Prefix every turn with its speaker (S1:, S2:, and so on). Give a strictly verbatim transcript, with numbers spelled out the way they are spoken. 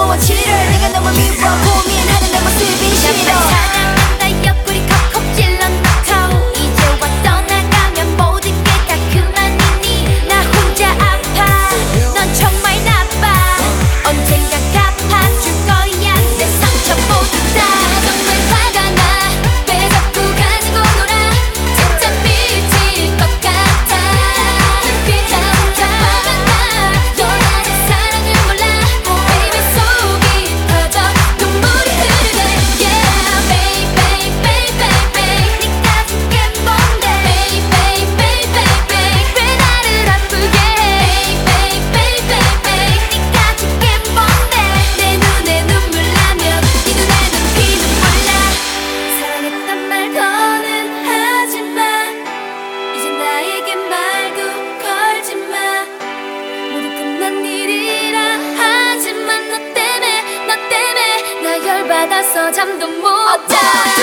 S1: 무서워 치를 내가 너무 미워 고민하는 내 모습이 싫어
S2: 사랑한다 옆구리 컵컵 찔러 넣고 이제 와 떠나가면 모든 게 다 그만이니 나 혼자 아파 넌 정말 나빠 언젠가 갚아줄 거야 내 상처 모두 다 정말 화가 나 왜 자꾸 가지고 놀아 진짜 미칠 것 같아 진짜 화가 나 너라는 사랑을 몰라 baby 속이 터져 눈물이 흐르네 yeah baby baby baby 네가 줄게 뭔데 baby baby baby 왜 나를 아프게 해 baby baby 네가 줄게 뭔데 내 눈에 눈물 나면 네 눈에는 피는 몰라 사랑했단 말 더는 하지마 이제 나에게 말도 걸지마 모두 끝난 일이라 하지만 너 때문에 너 때문에 나 열받아서 잠도 못 자.